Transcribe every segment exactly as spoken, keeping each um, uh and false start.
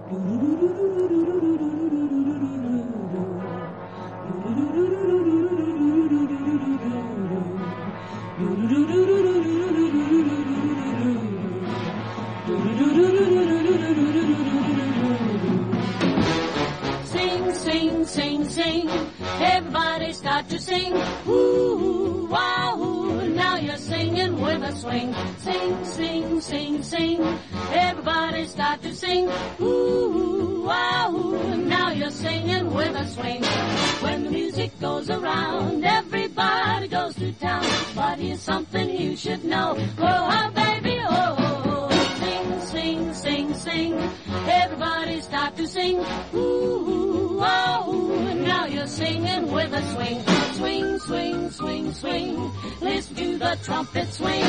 Sing, sing, sing, sing. Everybody start to sing. Ooh, wow, ooh. Now you're singing with a swing. Sing, sing, sing, sing. Everybody start to sing. Ooh, wow, ooh. Now you're singing with a swing. When the music goes around, everybody goes to town. But here's something you should know. Oh, oh baby, oh, oh, oh. Sing, sing, sing, sing. Everybody start to sing. Ooh, oh, ooh. Now you're singing with a swing. Swing, swing, swing, swing. Listen to the trumpet swing.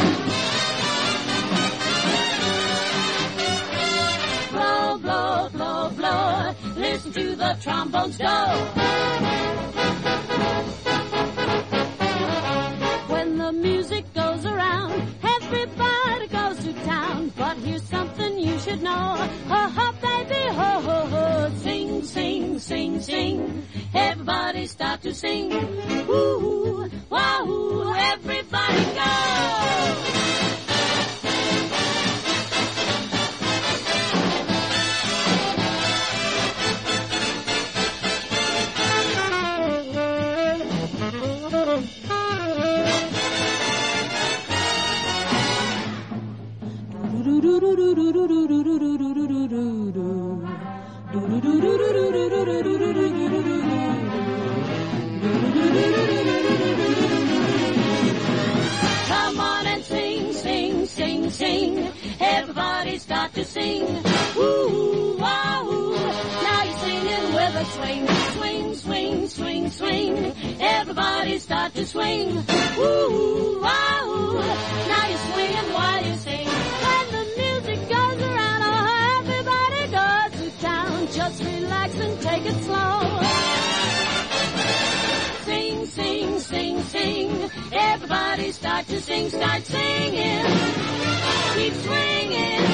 Blow, blow, blow, blow. Listen to the trombones go. When the music goes around, everybody goes to town. But here's something you should know. Ho, ho, baby, ho, ho, ho. Sing, sing, sing, sing. Everybody start to sing. Ooh, wahoo, everybody go. Come on and sing, sing, sing, sing. Everybody start to sing. Ooh, wahoo. Now you're singing with a swing. Swing, swing, swing, swing. Everybody start to swing. Ooh, wahoo. Now you're swinging while you sing. When the music goes around, oh, everybody goes to town. Just relax and take it slow. Sing, sing, sing, sing. Everybody start to sing, start singing. Keep swinging.